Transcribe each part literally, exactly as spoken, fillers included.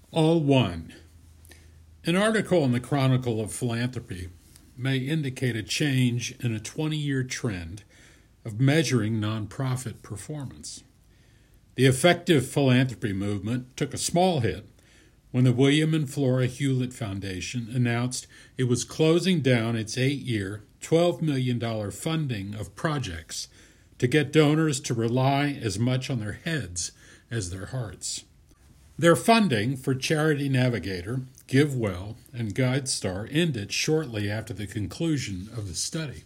All one. An article in the Chronicle of Philanthropy may indicate a change in a twenty-year trend of measuring nonprofit performance. The effective philanthropy movement took a small hit when the William and Flora Hewlett Foundation announced it was closing down its eight-year, twelve million dollars funding of projects to get donors to rely as much on their heads as their hearts. Their funding for Charity Navigator, GiveWell, and GuideStar ended shortly after the conclusion of the study.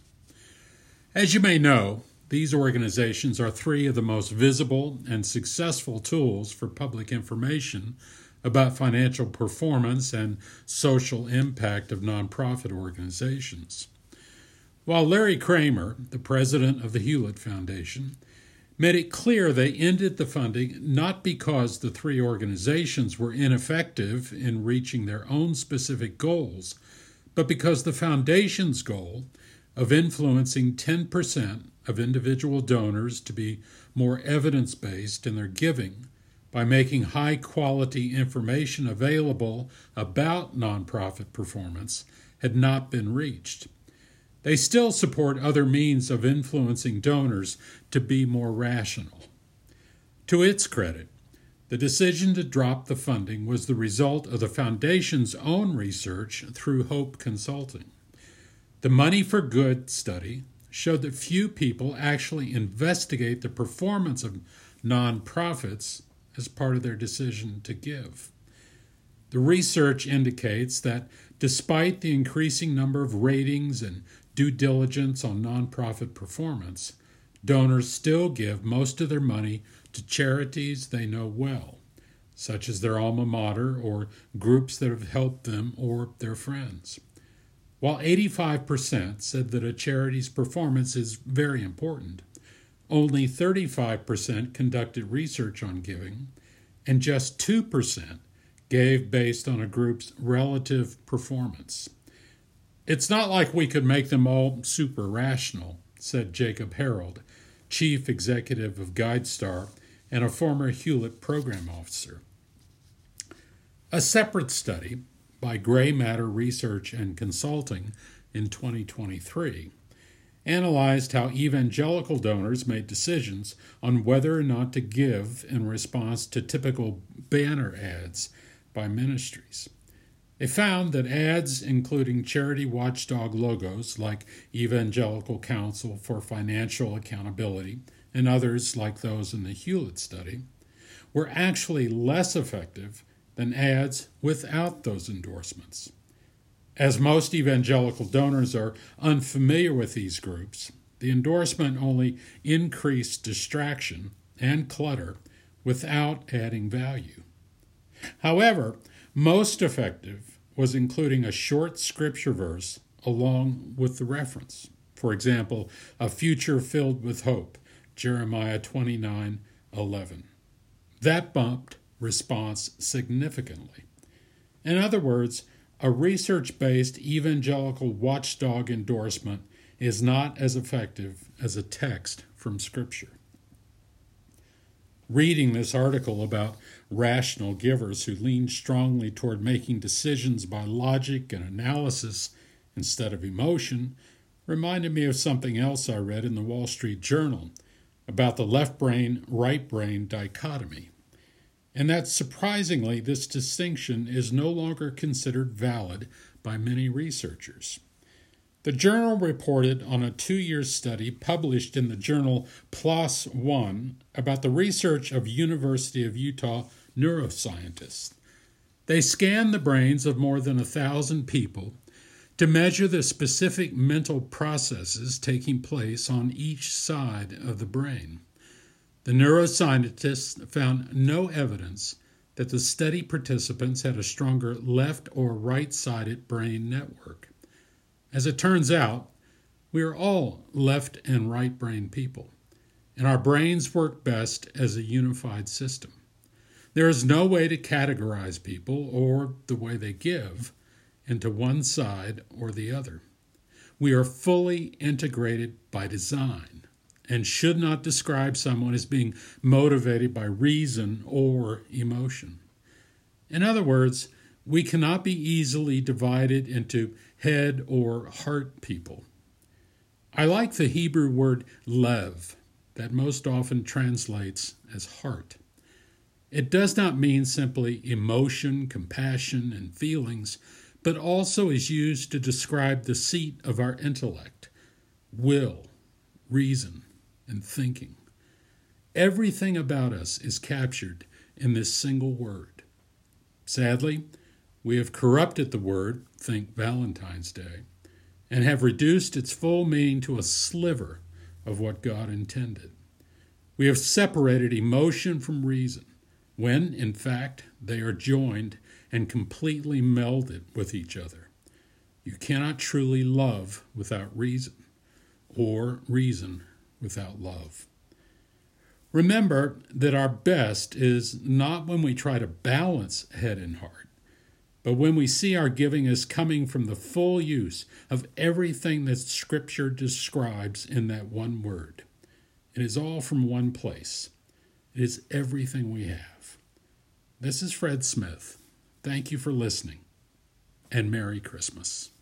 As you may know, these organizations are three of the most visible and successful tools for public information about financial performance and social impact of nonprofit organizations. While Larry Kramer, the president of the Hewlett Foundation, made it clear they ended the funding not because the three organizations were ineffective in reaching their own specific goals, but because the foundation's goal of influencing ten percent of individual donors to be more evidence-based in their giving by making high-quality information available about nonprofit performance had not been reached. They still support other means of influencing donors to be more rational. To its credit, the decision to drop the funding was the result of the Foundation's own research through Hope Consulting. The Money for Good study showed that few people actually investigate the performance of nonprofits as part of their decision to give. The research indicates that despite the increasing number of ratings and due diligence on nonprofit performance, donors still give most of their money to charities they know well, such as their alma mater or groups that have helped them or their friends. While eighty-five percent said that a charity's performance is very important, only thirty-five percent conducted research on giving, and just two percent gave based on a group's relative performance. It's not like we could make them all super rational, said Jacob Harold, chief executive of GuideStar and a former Hewlett program officer. A separate study by Gray Matter Research and Consulting in twenty twenty-three analyzed how evangelical donors made decisions on whether or not to give in response to typical banner ads by ministries. They found that ads including charity watchdog logos like Evangelical Council for Financial Accountability and others like those in the Hewlett study were actually less effective than ads without those endorsements. As most evangelical donors are unfamiliar with these groups, the endorsement only increased distraction and clutter without adding value. However, most effective was including a short scripture verse along with the reference. For example, a future filled with hope, Jeremiah twenty-nine eleven. That bumped response significantly. In other words, a research-based evangelical watchdog endorsement is not as effective as a text from Scripture. Reading this article about rational givers who lean strongly toward making decisions by logic and analysis instead of emotion reminded me of something else I read in the Wall Street Journal about the left brain, right brain dichotomy, and that surprisingly this distinction is no longer considered valid by many researchers. The journal reported on a two-year study published in the journal PLOS One about the research of University of Utah neuroscientists. They scanned the brains of more than a thousand people to measure the specific mental processes taking place on each side of the brain. The neuroscientists found no evidence that the study participants had a stronger left or right-sided brain network. As it turns out, we are all left and right brain people, and our brains work best as a unified system. There is no way to categorize people or the way they give into one side or the other. We are fully integrated by design and should not describe someone as being motivated by reason or emotion. In other words, we cannot be easily divided into head or heart people. I like the Hebrew word lev, that most often translates as heart. It does not mean simply emotion, compassion, and feelings, but also is used to describe the seat of our intellect, will, reason, and thinking. Everything about us is captured in this single word. Sadly, we have corrupted the word, think Valentine's Day, and have reduced its full meaning to a sliver of what God intended. We have separated emotion from reason, when, in fact, they are joined and completely melded with each other. You cannot truly love without reason, or reason without love. Remember that our best is not when we try to balance head and heart, but when we see our giving as coming from the full use of everything that Scripture describes in that one word. It is all from one place. It is everything we have. This is Fred Smith. Thank you for listening, and Merry Christmas.